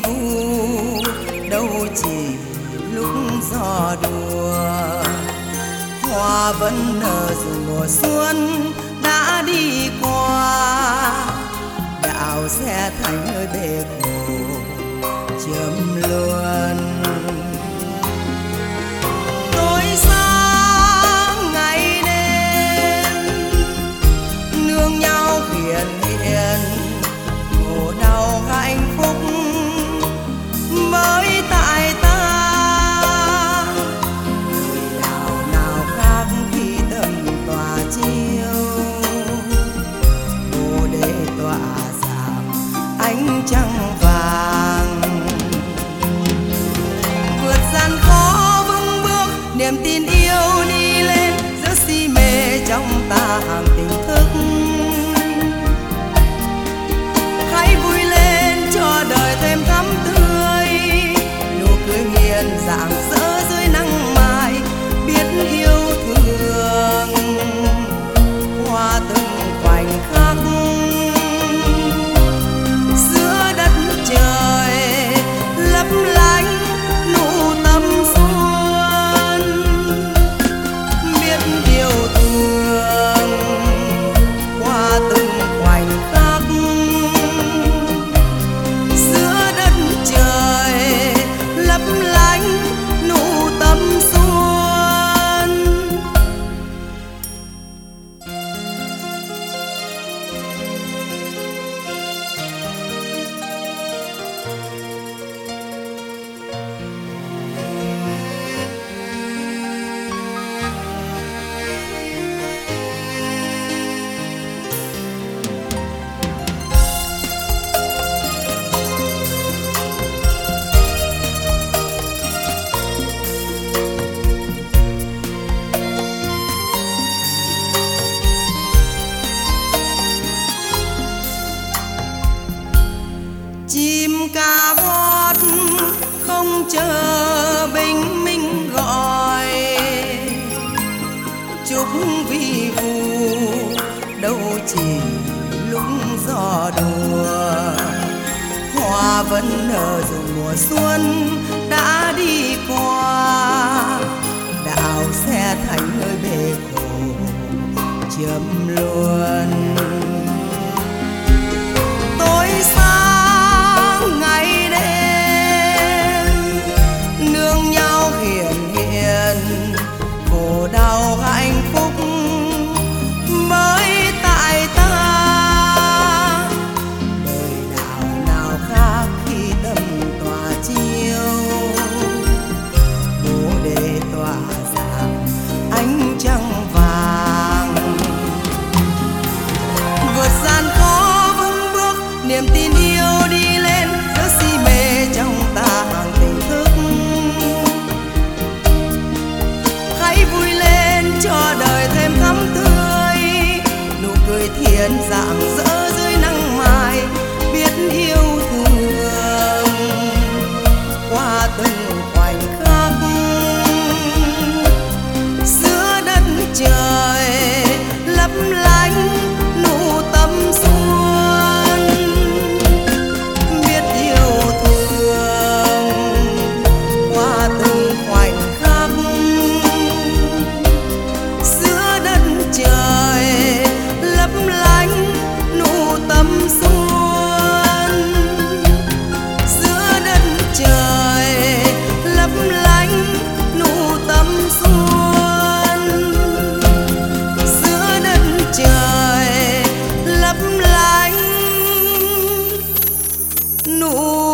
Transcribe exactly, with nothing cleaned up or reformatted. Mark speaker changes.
Speaker 1: vu, đâu chỉ lúc gió đùa. Hoa vẫn nở dù mùa xuân đã đi qua, đạo sẽ thành nơi bể khổ chớm luôn. Tối sáng ngày đêm nương nhau hiền hiền, khổ đau hạnh phúc mới tại ta. Người đạo nào khác khi tâm tỏa chiếu, bồ đề tỏa giảm ánh trăng vàng. Vượt gian khó vững bước, niềm tin yêu đi lên giữa si mê trong ta hàng tình thức. Hãy vui lên cho đời thêm thắm tươi, nụ cười hiền rạng rỡ dưới nắng mai, biết yêu thương qua từng khoảnh khắc. Giữa đất trời lấp lánh nụ tâm xuân, biết yêu thương qua từng khoảnh khắc. Giữa đất trời lấp lánh nụ tâm xuân. Chim ca hót không chờ bình minh gọi, chúc vi vu đâu chỉ lúc gió đùa. Hoa vẫn nở dù mùa xuân đã đi qua, đạo sẽ thành nơi bể khổ chớm luôn. Tối sáng ngày đêm nương nhau hiền hiền, khổ đau hạnh phúc mới tại ta. Đời đạo nào khác khi tâm tỏa chiếu, bồ đề tỏa giảm ánh trăng vàng. Vượt gian khó vững bước, niềm tin yêu đi lên giữa si mê trong ta hàng tình thức. Hãy vui lên cho đời thêm thắm tươi, nụ cười thiện rạng rỡ dưới nắng mai, biết yêu thương qua từng khoảnh khắc. Giữa đất trời lấp lánh nụ tâm xuân, biết yêu thương qua từng khoảnh khắc. Giữa đất trời lấp lánh nụ tâm xuân, giữa đất trời lấp lánh nụ tâm xuân, giữa đất trời lấp lánh nụ